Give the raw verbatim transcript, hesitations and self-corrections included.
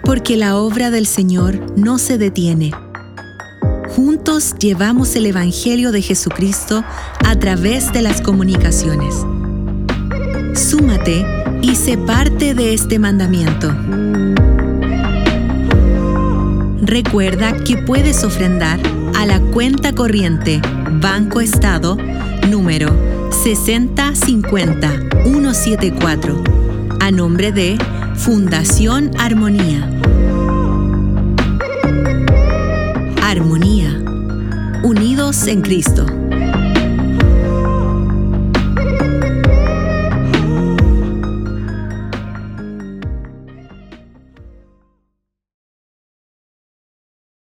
porque la obra del Señor no se detiene. Juntos llevamos el Evangelio de Jesucristo a través de las comunicaciones. Súmate y sé parte de este mandamiento. Recuerda que puedes ofrendar a la cuenta corriente Banco Estado número sesenta cincuenta ciento setenta y cuatro a nombre de Fundación Armonía. Armonía, unidos en Cristo.